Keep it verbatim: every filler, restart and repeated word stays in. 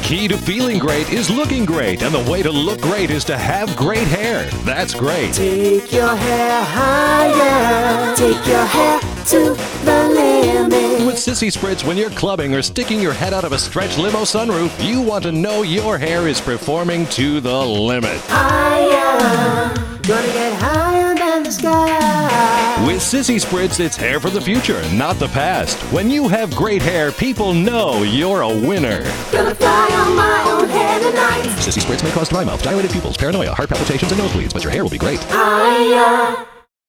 key to feeling great is looking great, and the way to look great is to have great hair. That's great. Take your hair higher. Take your hair to the limit. With Sissy Spritz, when you're clubbing or sticking your head out of a stretch limo sunroof, you want to know your hair is performing to the limit. Higher. Gonna get higher than the sky. With Sissy Spritz, it's hair for the future, not the past. When you have great hair, people know you're a winner. Gonna fly on my own hair tonight. Sissy Spritz may cause dry mouth, dilated pupils, paranoia, heart palpitations, and nosebleeds, but your hair will be great. Higher.